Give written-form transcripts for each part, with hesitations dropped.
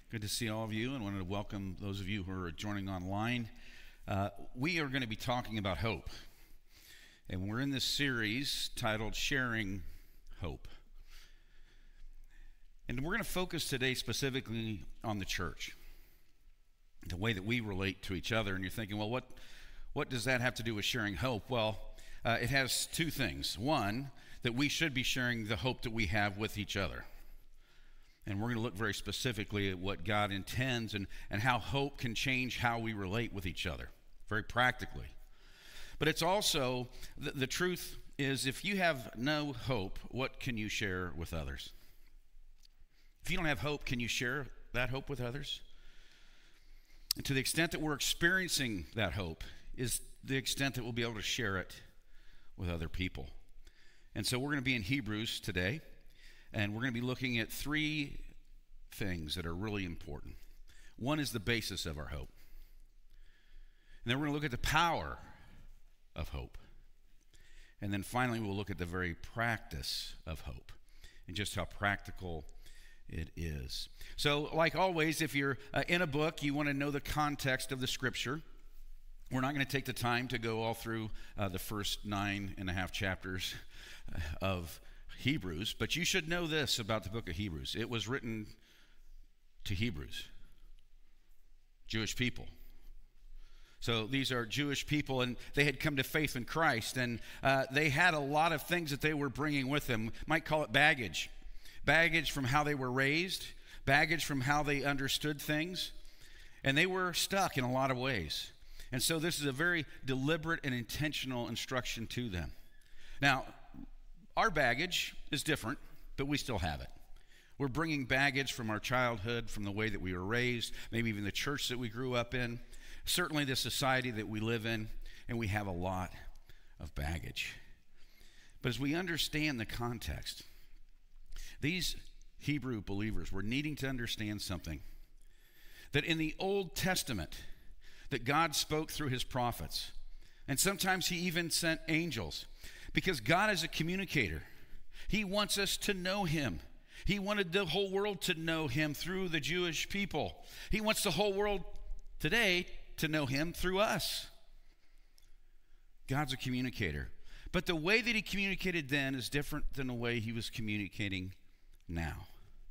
Good to see all of you, and wanted to welcome those of you who are joining online. We are going to be talking about hope, and we're in this series titled Sharing Hope. And we're going to focus today specifically on the church, the way that we relate to each other. And you're thinking, well, what does that have to do with sharing hope? Well, it has two things. One, that we should be sharing the hope that we have with each other. And we're going to look very specifically at what God intends and how hope can change how we relate with each other, very practically. But it's also, the truth is, if you have no hope, what can you share with others? If you don't have hope, can you share that hope with others? And to the extent that we're experiencing that hope is the extent that we'll be able to share it with other people. And so we're going to be in Hebrews today. And we're going to be looking at three things that are really important. One is the basis of our hope. And then we're going to look at the power of hope. And then finally, we'll look at the very practice of hope and just how practical it is. So, like always, if you're in a book, you want to know the context of the scripture. We're not going to take the time to go all through the first 9.5 chapters of Hebrews, but you should know this about the book of Hebrews. It was written to Hebrews, Jewish people. So these are Jewish people, and they had come to faith in Christ, and they had a lot of things that they were bringing with them. Might call it baggage. Baggage from how they were raised, baggage from how they understood things, and they were stuck in a lot of ways. And so this is a very deliberate and intentional instruction to them. Now, our baggage is different, but we still have it. We're bringing baggage from our childhood, from the way that we were raised, maybe even the church that we grew up in, certainly the society that we live in, and we have a lot of baggage. But as we understand the context, these Hebrew believers were needing to understand something, that in the Old Testament, that God spoke through his prophets, and sometimes he even sent angels. Because God is a communicator. He wants us to know him. He wanted the whole world to know him through the Jewish people. He wants the whole world today to know him through us. God's a communicator. But the way that he communicated then is different than the way he was communicating now.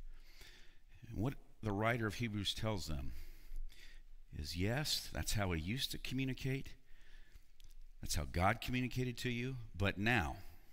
And what the writer of Hebrews tells them is, yes, that's how he used to communicate. That's how God communicated to you. But now,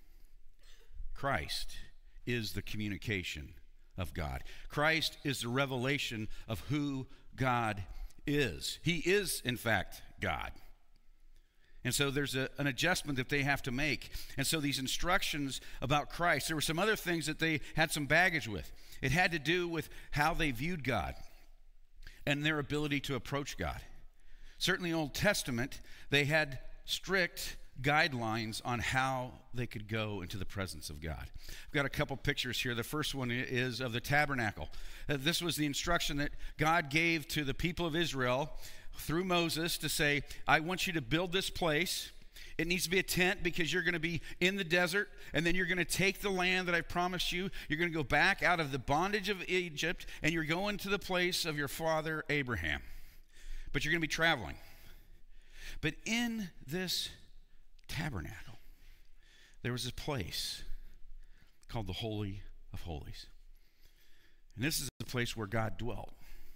Christ is the communication of God. Christ is the revelation of who God is. He is, in fact, God. And so there's an adjustment that they have to make. And so these instructions about Christ, there were some other things that they had some baggage with. It had to do with how they viewed God and their ability to approach God. Certainly in the Old Testament, they had strict guidelines on how they could go into the presence of God. I've got a couple pictures here. The first one is of the tabernacle. This was the instruction that God gave to the people of Israel through Moses to say, I want you to build this place. It needs to be a tent because you're going to be in the desert, and then you're going to take the land that I promised you. You're going to go back out of the bondage of Egypt, and you're going to the place of your father Abraham. But you're going to be traveling. But in this tabernacle, there was a place called the Holy of Holies. And this is the place where God dwelt.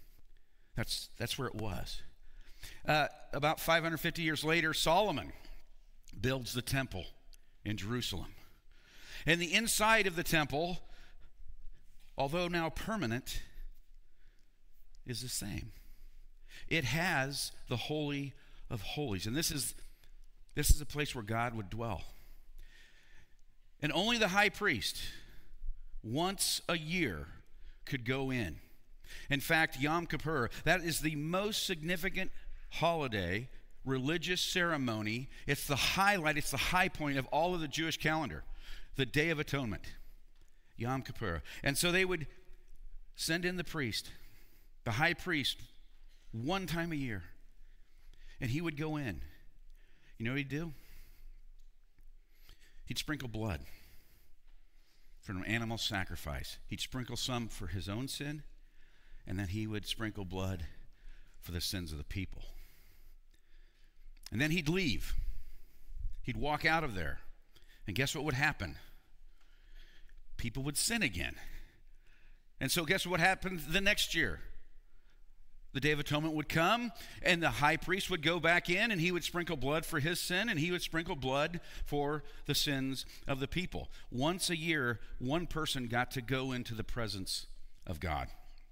That's where it was. About 550 years later, Solomon builds the temple in Jerusalem. And the inside of the temple, although now permanent, is the same. It has the Holy of Holies. And this is a place where God would dwell. And only the high priest, once a year, could go in. In fact, Yom Kippur, that is the most significant holiday, religious ceremony. It's the highlight, it's the high point of all of the Jewish calendar, the Day of Atonement, Yom Kippur. And so they would send in the priest, the high priest, one time a year. And he would go in. You know what he'd do? He'd sprinkle blood for an animal sacrifice. He'd sprinkle some for his own sin, and then he would sprinkle blood for the sins of the people. And then he'd leave. He'd walk out of there. And guess what would happen? People would sin again. And so guess what happened the next year? The Day of Atonement would come, and the high priest would go back in, and he would sprinkle blood for his sin, and he would sprinkle blood for the sins of the people. Once a year, one person got to go into the presence of God.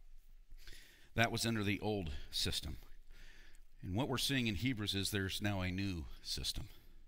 That was under the old system. And what we're seeing in Hebrews is there's now a new system.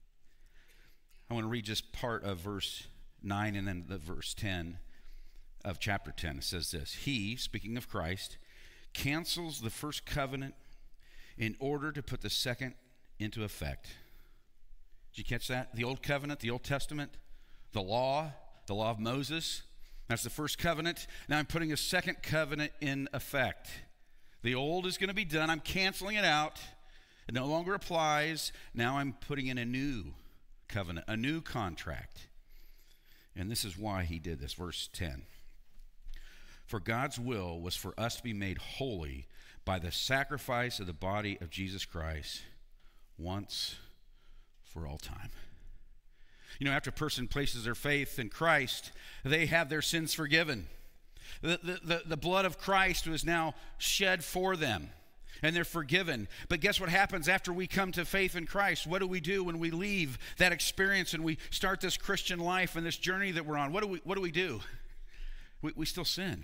I want to read just part of verse 9 and then the verse 10 of chapter 10. It says this: He, speaking of Christ, cancels the first covenant in order to put the second into effect. Did you catch that? The old covenant, the Old Testament, the law of Moses. That's the first covenant. Now I'm putting a second covenant in effect. The old is going to be done. I'm canceling it out. It no longer applies. Now I'm putting in a new covenant, a new contract. And this is why he did this. Verse 10. For God's will was for us to be made holy by the sacrifice of the body of Jesus Christ once for all time. You know, after a person places their faith in Christ, they have their sins forgiven. The blood of Christ was now shed for them, and they're forgiven. But guess what happens after we come to faith in Christ? What do we do when we leave that experience and we start this Christian life and this journey that we're on? What do we do? We still sin.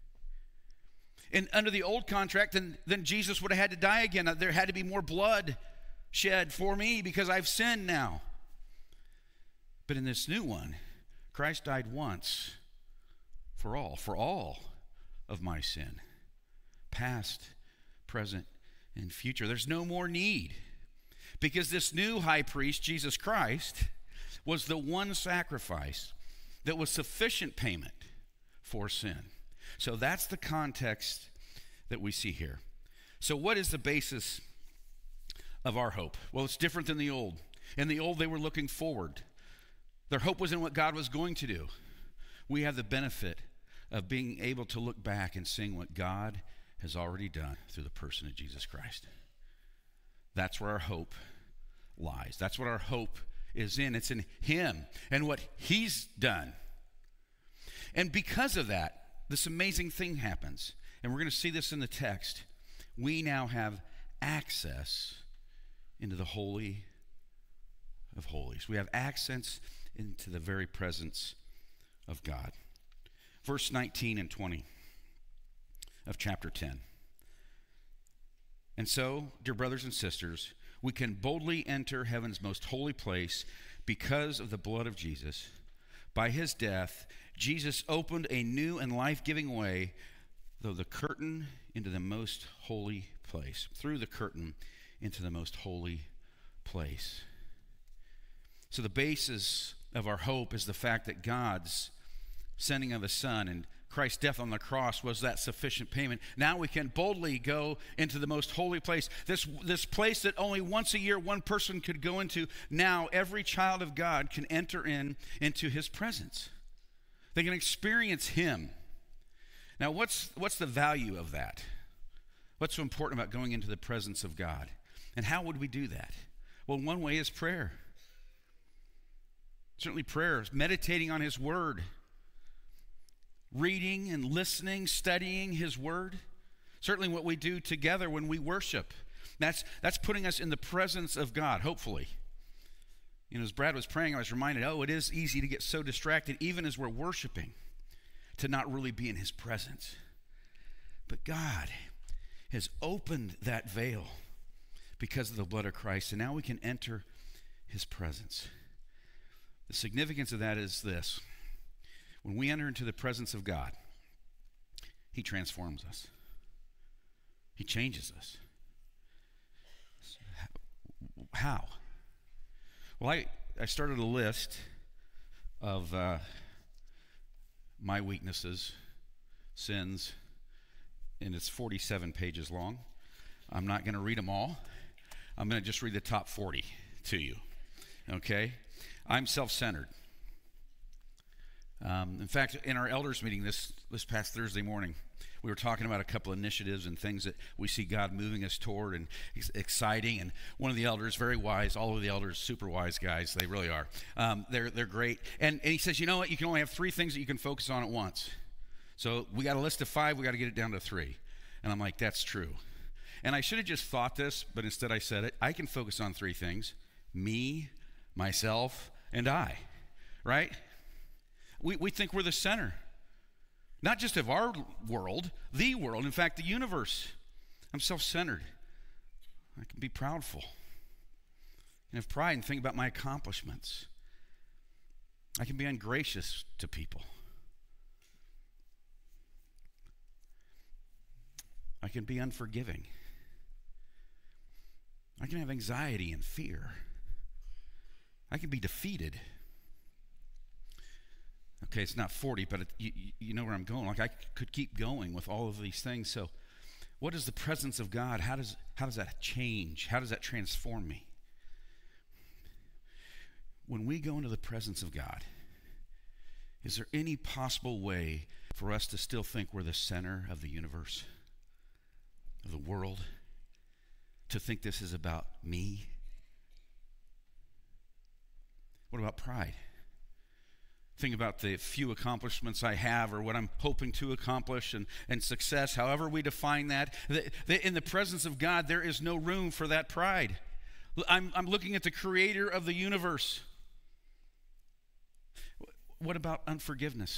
And under the old contract, then Jesus would have had to die again. There had to be more blood shed for me because I've sinned now. But in this new one, Christ died once for all of my sin, past, present, and future. There's no more need, because this new high priest, Jesus Christ, was the one sacrifice that was sufficient payment for sin. So that's the context that we see here. So what is the basis of our hope? Well, it's different than the old. In the old, they were looking forward. Their hope was in what God was going to do. We have the benefit of being able to look back and seeing what God has already done through the person of Jesus Christ. That's where our hope lies. That's what our hope is in. It's in Him and what He's done. And because of that, this amazing thing happens, and we're going to see this in the text. We now have access into the Holy of Holies. We have access into the very presence of God. Verse 19 and 20 of chapter 10. And so, dear brothers and sisters, we can boldly enter heaven's most holy place because of the blood of Jesus. By his death, Jesus opened a new and life-giving way through the curtain into the most holy place. Through the curtain into the most holy place. So the basis of our hope is the fact that God's sending of his Son and Christ's death on the cross was that sufficient payment. Now we can boldly go into the most holy place. This place that only once a year one person could go into, now every child of God can enter into his presence. They can experience him. Now what's the value of that? What's so important about going into the presence of God? And how would we do that? Well, one way is prayer. Certainly prayer is meditating on his word. Reading and listening, studying his word. Certainly what we do together when we worship. That's putting us in the presence of God, hopefully. You know, as Brad was praying, I was reminded, it is easy to get so distracted, even as we're worshiping, to not really be in his presence. But God has opened that veil because of the blood of Christ, and now we can enter his presence. The significance of that is this. When we enter into the presence of God, he transforms us. He changes us. How? Well, I started a list of my weaknesses, sins, and it's 47 pages long. I'm not going to read them all. I'm going to just read the top 40 to you. Okay? I'm self-centered. In fact, in our elders meeting this past Thursday morning, we were talking about a couple initiatives and things that we see God moving us toward, and exciting. And one of the elders, very wise, all of the elders, super wise guys, they really are. They're great. And he says, you know what? You can only have 3 things that you can focus on at once. So we got a list of 5. We got to get it down to 3. And I'm like, that's true. And I should have just thought this, but instead I said it. I can focus on 3 things: me, myself, and I. Right? We think we're the center. Not just of our world, the world. In fact, the universe. I'm self-centered. I can be proudful and have pride and think about my accomplishments. I can be ungracious to people. I can be unforgiving. I can have anxiety and fear. I can be defeated. Okay, it's not 40, but you know where I'm going. Like, I could keep going with all of these things. So what is the presence of God? How does that change? How does that transform me? When we go into the presence of God, is there any possible way for us to still think we're the center of the universe, of the world, to think this is about me? What about pride? Think about the few accomplishments I have, or what I'm hoping to accomplish, and success, however we define that. In the presence of God, there is no room for that pride. I'm looking at the creator of the universe. What about unforgiveness?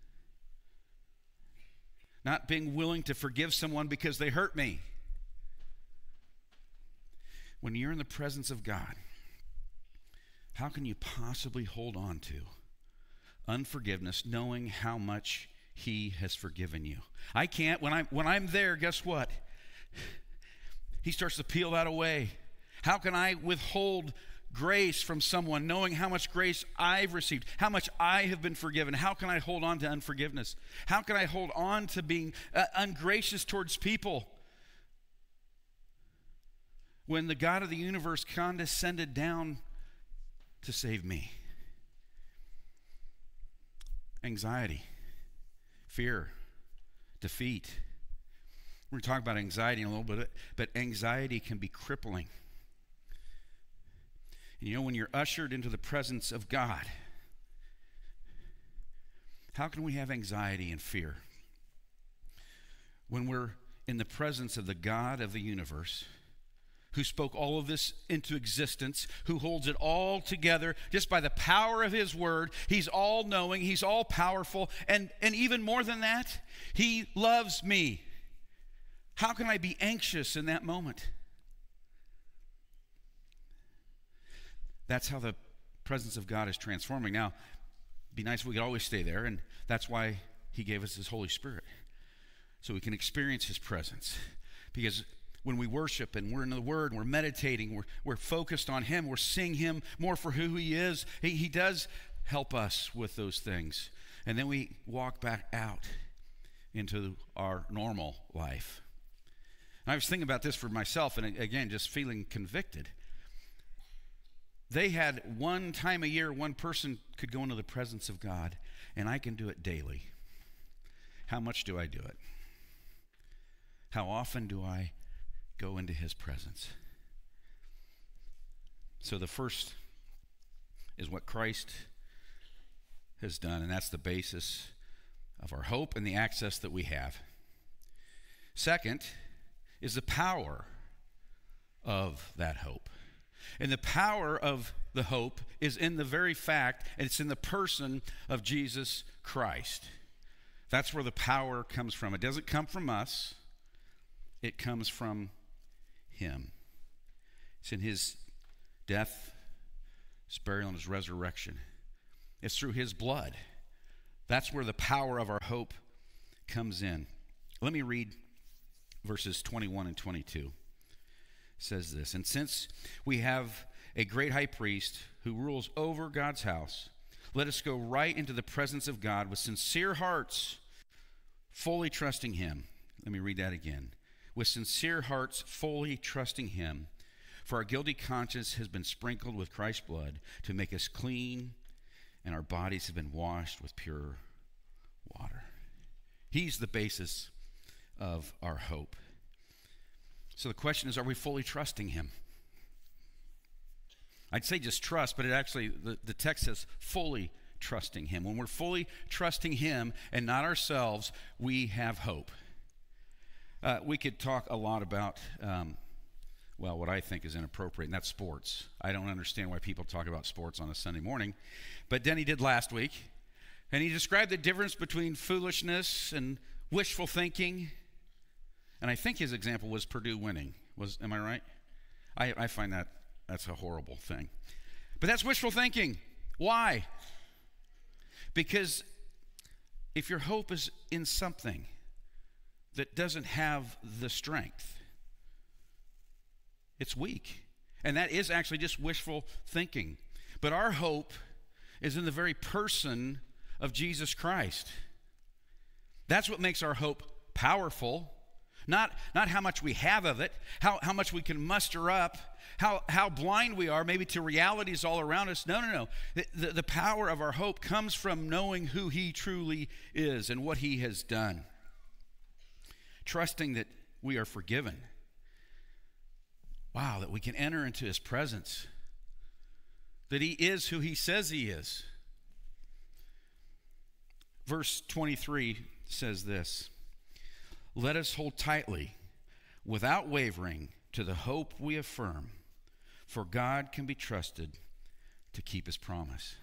Not being willing to forgive someone because they hurt me. When you're in the presence of God, how can you possibly hold on to unforgiveness, knowing how much he has forgiven you? I can't. When I'm there, guess what? He starts to peel that away. How can I withhold grace from someone, knowing how much grace I've received, how much I have been forgiven? How can I hold on to unforgiveness? How can I hold on to being ungracious towards people when the God of the universe condescended down to save me? Anxiety, fear, defeat. We're going to talk about anxiety in a little bit, but anxiety can be crippling. And you know, when you're ushered into the presence of God, how can we have anxiety and fear? When we're in the presence of the God of the universe, who spoke all of this into existence, who holds it all together just by the power of his word. He's all-knowing, he's all-powerful, and even more than that, he loves me. How can I be anxious in that moment? That's how the presence of God is transforming. Now, it'd be nice if we could always stay there, and that's why he gave us his Holy Spirit, so we can experience his presence. Because when we worship and we're in the Word, and we're meditating, we're focused on him, we're seeing him more for who he is. He does help us with those things. And then we walk back out into our normal life. And I was thinking about this for myself, and again, just feeling convicted. They had one time a year, one person could go into the presence of God, and I can do it daily. How much do I do it? How often do I go into his presence? So the first is what Christ has done, and that's the basis of our hope and the access that we have. Second is the power of that hope. And the power of the hope is in the very fact, and it's in the person of Jesus Christ. That's where the power comes from. It doesn't come from us. It comes from him. It's in his death, his burial, and his resurrection. It's through his blood. That's where the power of our hope comes in. Let me read verses 21 and 22. It says this: "And since we have a great high priest who rules over God's house, let us go right into the presence of God with sincere hearts, fully trusting him." Let me read that again. "With sincere hearts, fully trusting him. For our guilty conscience has been sprinkled with Christ's blood to make us clean, and our bodies have been washed with pure water." He's the basis of our hope. So the question is, are we fully trusting him? I'd say just trust, but it actually, the text says fully trusting him. When we're fully trusting him and not ourselves, we have hope. We could talk a lot about, what I think is inappropriate, and that's sports. I don't understand why people talk about sports on a Sunday morning, but Denny did last week, and he described the difference between foolishness and wishful thinking, and I think his example was Purdue winning. Am I right? I find that's a horrible thing. But that's wishful thinking. Why? Because if your hope is in something that doesn't have the strength, it's weak. And that is actually just wishful thinking. But our hope is in the very person of Jesus Christ. That's what makes our hope powerful. Not how much we have of it, how much we can muster up, how blind we are maybe to realities all around us. No. The power of our hope comes from knowing who he truly is and what he has done. Trusting that we are forgiven. Wow, that we can enter into his presence. That he is who he says he is. Verse 23 says this: "Let us hold tightly, without wavering, to the hope we affirm, for God can be trusted to keep his promise."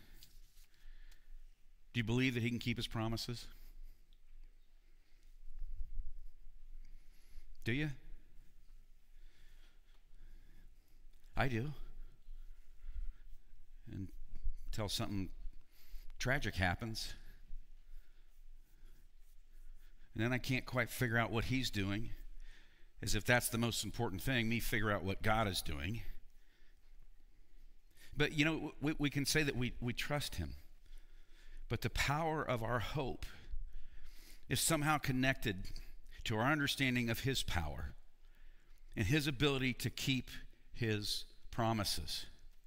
Do you believe that he can keep his promises? Do you? I do. Until something tragic happens. And then I can't quite figure out what he's doing, as if that's the most important thing, me figure out what God is doing. But, we can say that we trust him. But the power of our hope is somehow connected to our understanding of his power and his ability to keep his promises.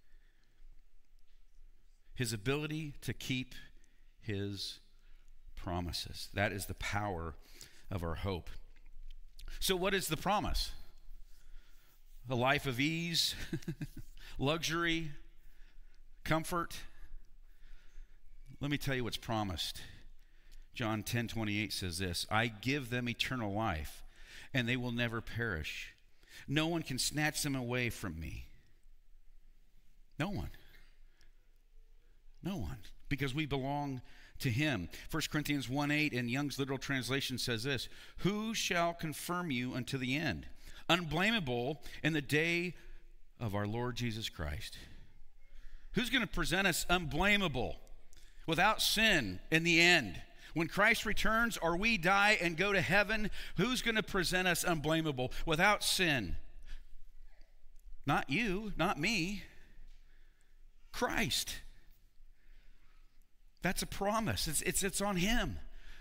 His ability to keep his promises. That is the power of our hope. So what is the promise? A life of ease, luxury, comfort? Let me tell you what's promised. John 10:28 says this: "I give them eternal life, and they will never perish. No one can snatch them away from me." No one. No one. Because we belong to him. 1 Corinthians 1:8 in Young's literal translation says this: "Who shall confirm you unto the end, unblameable in the day of our Lord Jesus Christ?" Who's going to present us unblameable, without sin in the end? When Christ returns or we die and go to heaven, who's going to present us unblameable, without sin? Not you, not me. Christ. That's a promise. It's on him.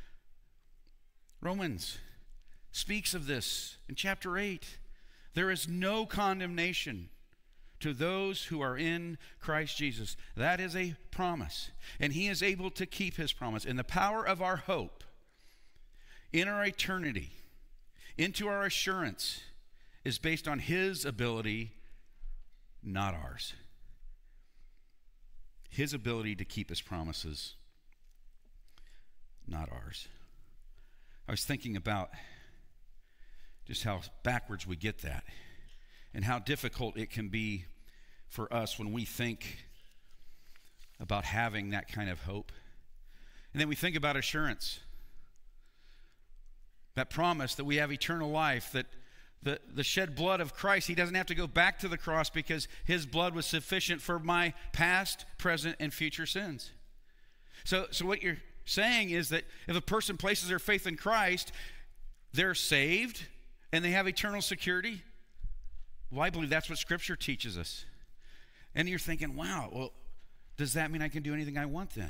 Romans speaks of this in chapter 8. There is no condemnation to those who are in Christ Jesus. That is a promise. And he is able to keep his promise. And the power of our hope in our eternity, into our assurance, is based on his ability, not ours. His ability to keep his promises, not ours. I was thinking about just how backwards we get that, and how difficult it can be for us when we think about having that kind of hope. And then we think about assurance, that promise that we have eternal life, that the shed blood of Christ, he doesn't have to go back to the cross because his blood was sufficient for my past, present, and future sins. So what you're saying is that if a person places their faith in Christ, they're saved and they have eternal security. Well, I believe that's what Scripture teaches us. And you're thinking, wow, well, does that mean I can do anything I want then?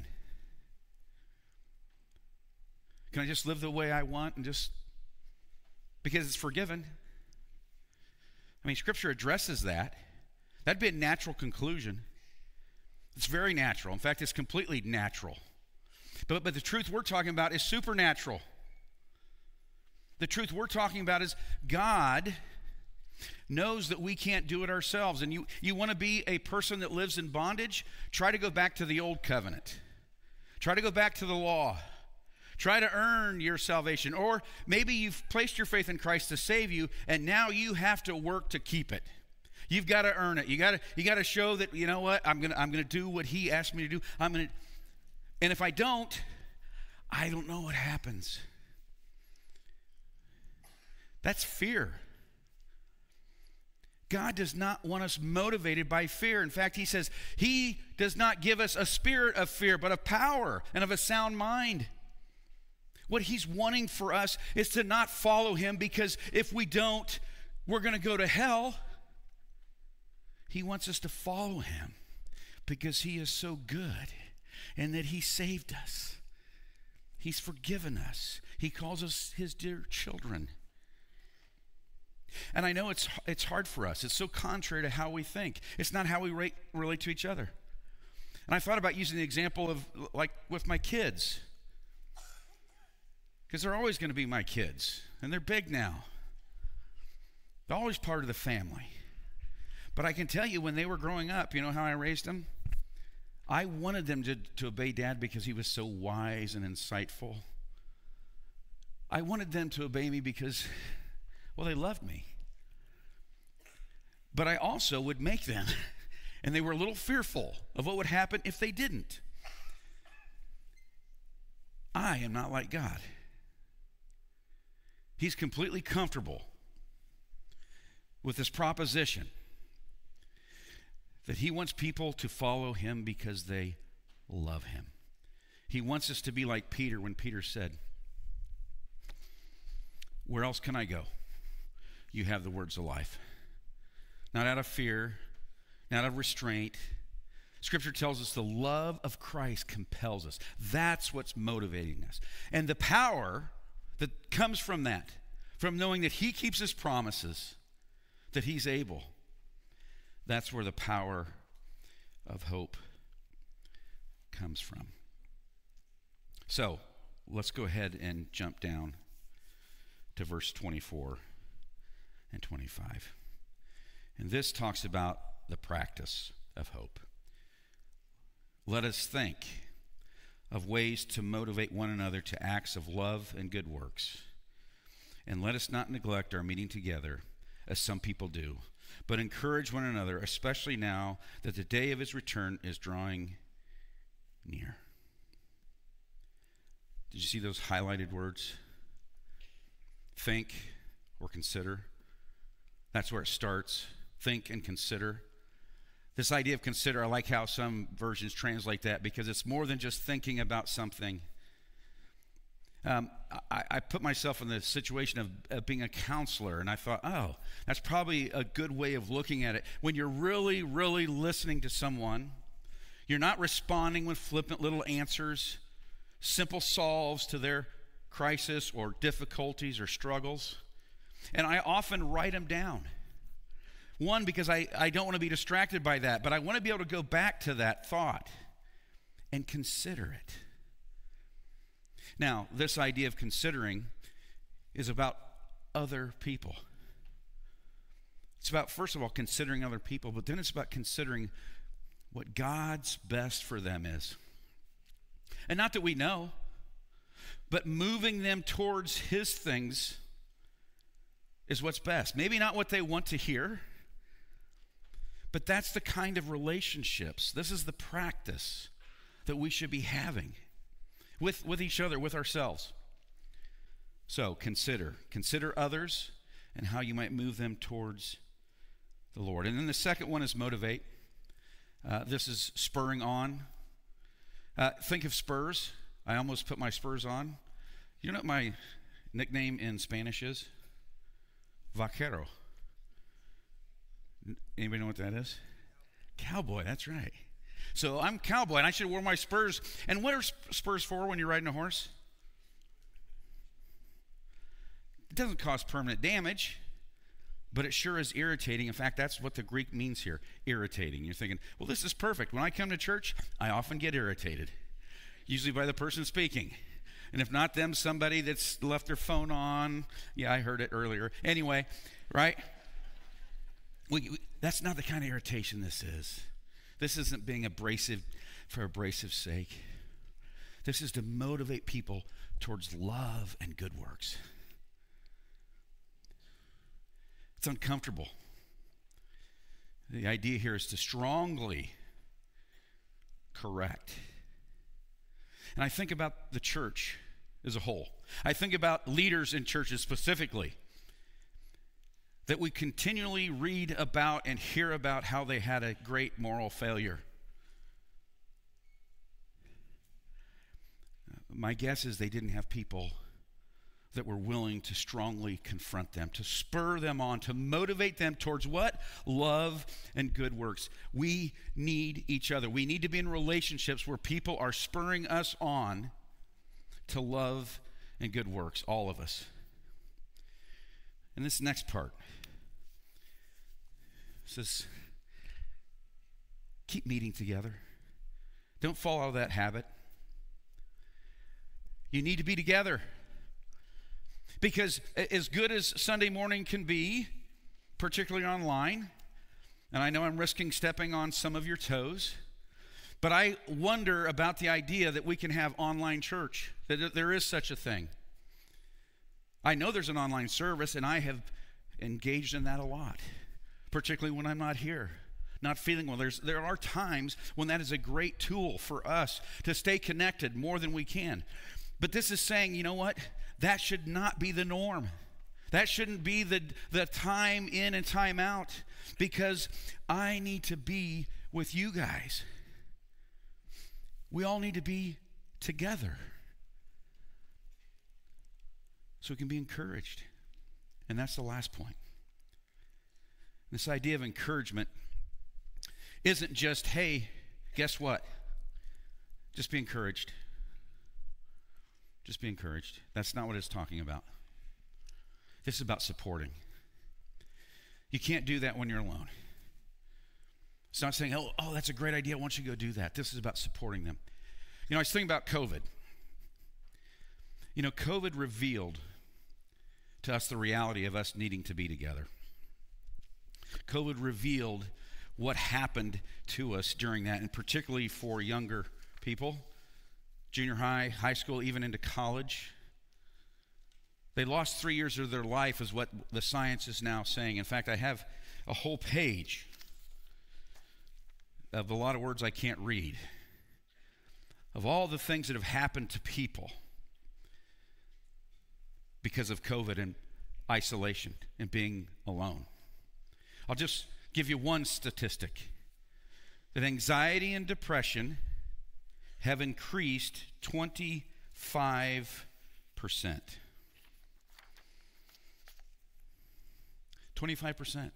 Can I just live the way I want and just, because it's forgiven? I mean, Scripture addresses that. That'd be a natural conclusion. It's very natural. In fact, it's completely natural. But the truth we're talking about is supernatural. The truth we're talking about is God knows that we can't do it ourselves. And you want to be a person that lives in bondage? Try to go back to the old covenant. Try to go back to the law. Try to earn your salvation. Or maybe you've placed your faith in Christ to save you, and now you have to work to keep it. You've got to earn it. You got to show that, you know what, I'm gonna do what he asked me to do. And if I don't know what happens. That's fear. God does not want us motivated by fear. In fact, he says he does not give us a spirit of fear, but of power and of a sound mind. What he's wanting for us is to not follow him, because if we don't, we're going to go to hell. He wants us to follow him because he is so good and that he saved us. He's forgiven us. He calls us his dear children. And I know it's hard for us. It's so contrary to how we think. It's not how we relate to each other. And I thought about using the example of, like, with my kids. Because they're always going to be my kids. And they're big now. They're always part of the family. But I can tell you, when they were growing up, you know how I raised them? I wanted them to obey Dad because he was so wise and insightful. I wanted them to obey me because, well, they loved me. But I also would make them, and they were a little fearful of what would happen if they didn't. I am not like God. He's completely comfortable with this proposition that he wants people to follow him because they love him. He wants us to be like Peter when Peter said, "Where else can I go? You have the words of life." Not out of fear, not out of restraint. Scripture tells us the love of Christ compels us. That's what's motivating us. And the power that comes from that, from knowing that he keeps his promises, that he's able, that's where the power of hope comes from. So let's go ahead and jump down to verse 24 and 25. And this talks about the practice of hope. Let us think of ways to motivate one another to acts of love and good works. And let us not neglect our meeting together, as some people do, but encourage one another, especially now that the day of his return is drawing near. Did you see those highlighted words? Think or consider. That's where it starts. Think and consider. This idea of consider, I like how some versions translate that, because it's more than just thinking about something. I put myself in the situation of being a counselor, and I thought, oh, that's probably a good way of looking at it. When you're really, really listening to someone, you're not responding with flippant little answers, simple solves to their crisis or difficulties or struggles. And I often write them down. One, because I don't want to be distracted by that, but I want to be able to go back to that thought and consider it. Now, this idea of considering is about other people. It's about, first of all, considering other people, but then it's about considering what God's best for them is. And not that we know, but moving them towards his things is what's best. Maybe not what they want to hear, but that's the kind of relationships. This is the practice that we should be having with each other, with ourselves. So consider others and how you might move them towards the Lord. And then the second one is motivate. This is spurring on. Think of spurs. I almost put my spurs on. You know what my nickname in Spanish is? Vaquero. Anybody know what that is? Cowboy, that's right. So I'm cowboy, and I should have worn my spurs. And what are spurs for when you're riding a horse? It doesn't cause permanent damage, but it sure is irritating. In fact, that's what the Greek means here, irritating. You're thinking, well, this is perfect. When I come to church, I often get irritated, usually by the person speaking. And if not them, somebody that's left their phone on. Yeah, I heard it earlier. Anyway, right? That's not the kind of irritation this is. This isn't being abrasive for abrasive's sake. This is to motivate people towards love and good works. It's uncomfortable. The idea here is to strongly correct. And I think about the church as a whole. I think about leaders in churches specifically, that we continually read about and hear about how they had a great moral failure. My guess is they didn't have people that were willing to strongly confront them, to spur them on, to motivate them towards what? Love and good works. We need each other. We need to be in relationships where people are spurring us on to love and good works, all of us. And this next part says, keep meeting together. Don't fall out of that habit. You need to be together. Because as good as Sunday morning can be, particularly online, and I know I'm risking stepping on some of your toes, but I wonder about the idea that we can have online church, that there is such a thing. I know there's an online service, and I have engaged in that a lot, particularly when I'm not here, not feeling well. There are times when that is a great tool for us to stay connected more than we can. But this is saying, you know what? That should not be the norm. That shouldn't be the time in and time out, because I need to be with you guys. We all need to be together so we can be encouraged. And that's the last point. This idea of encouragement isn't just, hey, guess what? Just be encouraged. Just be encouraged. That's not what it's talking about. This is about supporting. You can't do that when you're alone. It's not saying, oh, that's a great idea. Why don't you go do that? This is about supporting them. You know, I was thinking about COVID. You know, COVID revealed to us the reality of us needing to be together. COVID revealed what happened to us during that, and particularly for younger people. Junior high, high school, even into college. They lost 3 years of their life is what the science is now saying. In fact, I have a whole page of a lot of words I can't read, of all the things that have happened to people because of COVID and isolation and being alone. I'll just give you one statistic, that anxiety and depression have increased 25%. 25%.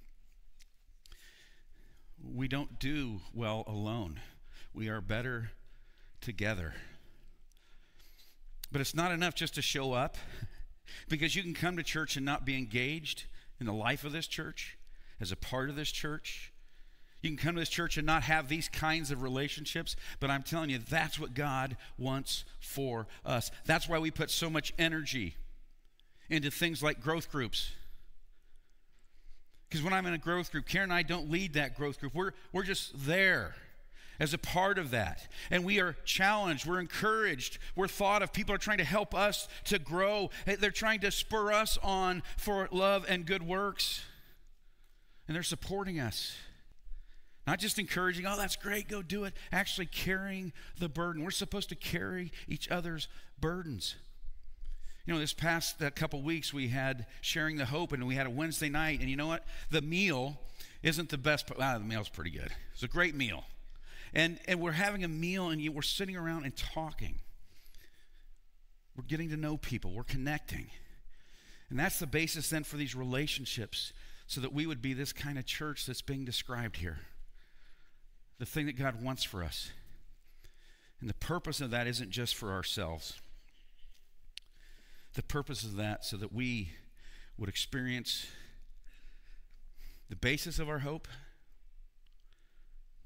We don't do well alone. We are better together. But it's not enough just to show up, because you can come to church and not be engaged in the life of this church, as a part of this church. You can come to this church and not have these kinds of relationships, but I'm telling you, that's what God wants for us. That's why we put so much energy into things like growth groups. Because when I'm in a growth group, Karen and I don't lead that growth group. We're just there as a part of that. And we are challenged, we're encouraged, we're thought of. People are trying to help us to grow. They're trying to spur us on for love and good works. And they're supporting us. Not just encouraging, oh, that's great, go do it. Actually carrying the burden. We're supposed to carry each other's burdens. You know, this past couple weeks, we had Sharing the Hope, and we had a Wednesday night. And you know what? The meal isn't the best. The meal's pretty good. It's a great meal. And we're having a meal, and we're sitting around and talking. We're getting to know people. We're connecting. And that's the basis then for these relationships, so that we would be this kind of church that's being described here. The thing that God wants for us. And the purpose of that isn't just for ourselves. The purpose of that so that we would experience the basis of our hope,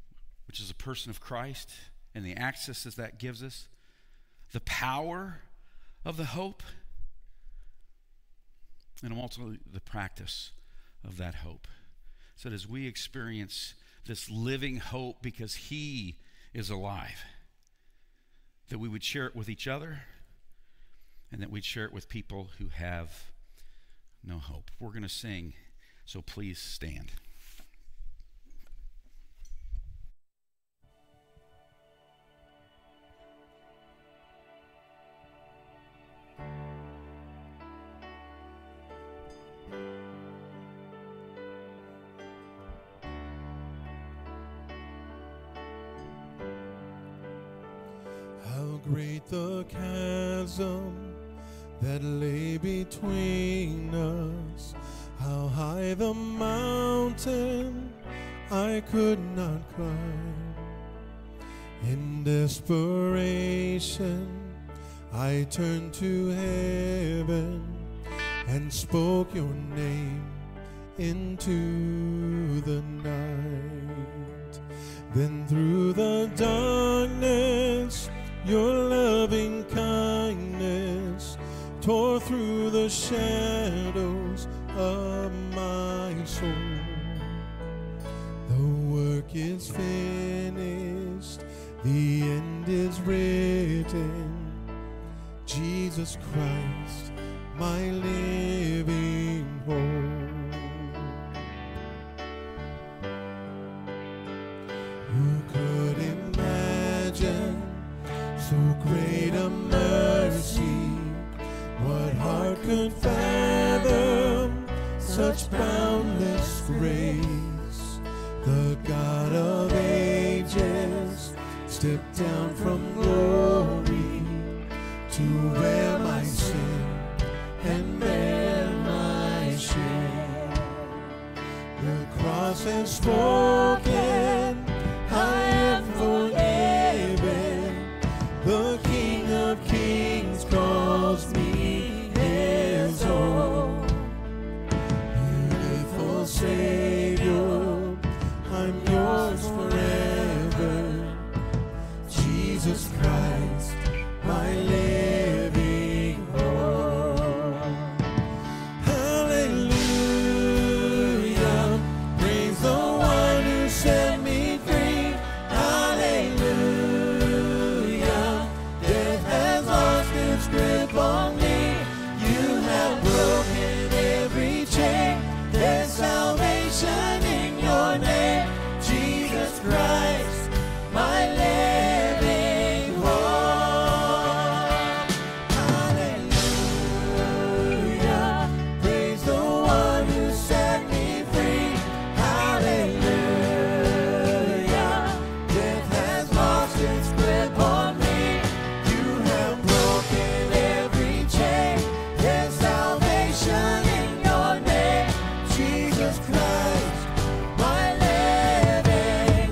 which is the person of Christ and the access that gives us, the power of the hope and ultimately the practice of that hope. So that as we experience this living hope because he is alive, that we would share it with each other and that we'd share it with people who have no hope. We're going to sing, so please stand. How great the chasm that lay between us, how high the mountain I could not climb. In desperation I turned to heaven and spoke your name into the night. Then through the darkness your loving kindness tore through the shadows of my soul. The work is finished, the end is written. Jesus Christ, my living hope. Who could imagine so great a mercy? What heart could fathom such boundless grace? The God of ages stepped down from glory to wear my sin and bear my shame. The cross has spoken, I am forgiven. The King of Kings calls me his own. Beautiful Savior, I'm yours forever. Jesus Christ, my living hope. Hallelujah, praise the one who set me free. Hallelujah, death has lost its grip on me. You have broken every chain. There's salvation in your name. Jesus Christ, my living hope. Hallelujah, praise the one who set me free. Hallelujah, death has lost its grip on me. You have broken every chain. There's salvation in your name. Jesus Christ, my living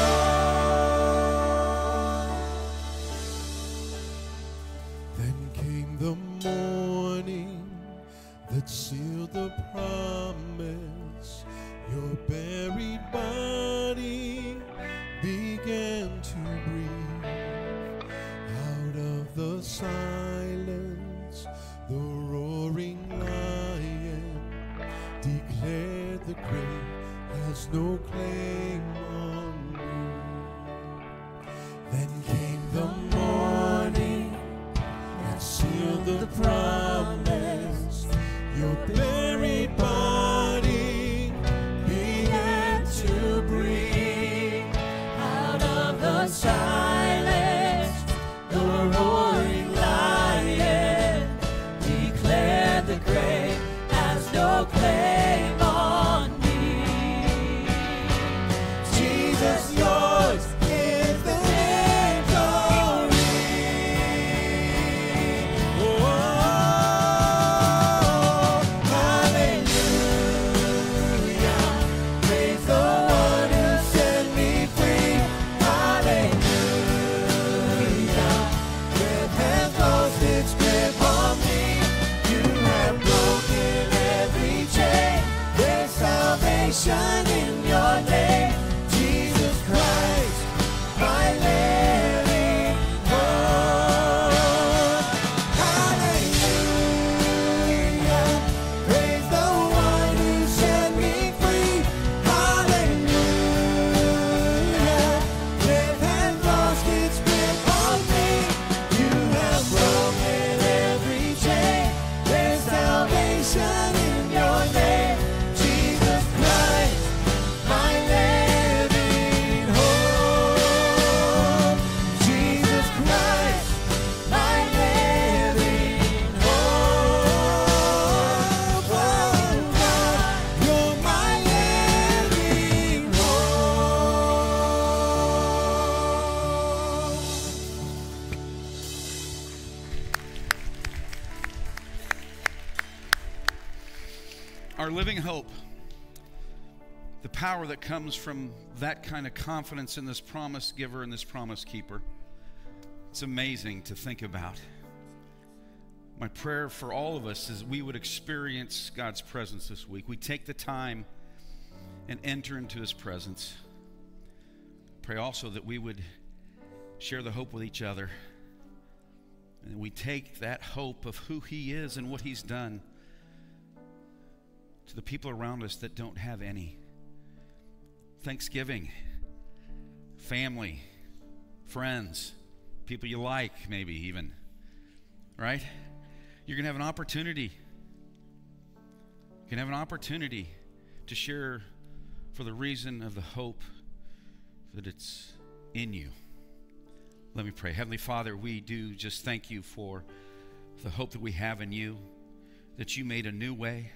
hope. Then came the morning that sealed the promise. Your buried body began to breathe. Out of the silence, the roaring lion declared the grave has no claim on me. Then came the morning and sealed the promise. Your buried body began to breathe. Out of the silence, the roaring lion declared the grave has no claim on me. Jesus, yours is the victory. Oh, hallelujah, praise the one who set me free. Hallelujah. our living hope, the power that comes from that kind of confidence in this promise giver and this promise keeper. It's amazing to think about. My prayer for all of us is we would experience God's presence this week. We take the time and enter into his presence. Pray also that we would share the hope with each other. And we take that hope of who he is and what he's done to the people around us that don't have any. Thanksgiving, family, friends, people you like, maybe even, right? You're going to have an opportunity. You can have an opportunity to share for the reason of the hope that it's in you. Let me pray. Heavenly Father, we do just thank you for the hope that we have in you, that you made a new way.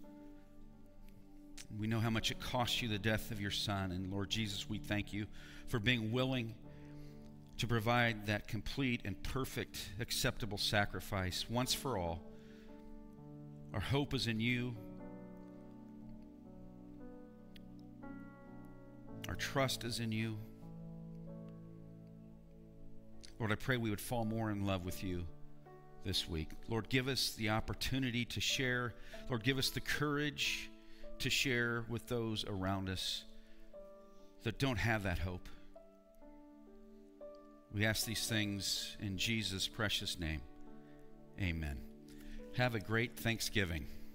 We know how much it cost you the death of your Son. And Lord Jesus, we thank you for being willing to provide that complete and perfect, acceptable sacrifice once for all. Our hope is in you. Our trust is in you. Lord, I pray we would fall more in love with you this week. Lord, give us the opportunity to share. Lord, give us the courage to share with those around us that don't have that hope. We ask these things in Jesus' precious name. Amen. Have a great Thanksgiving.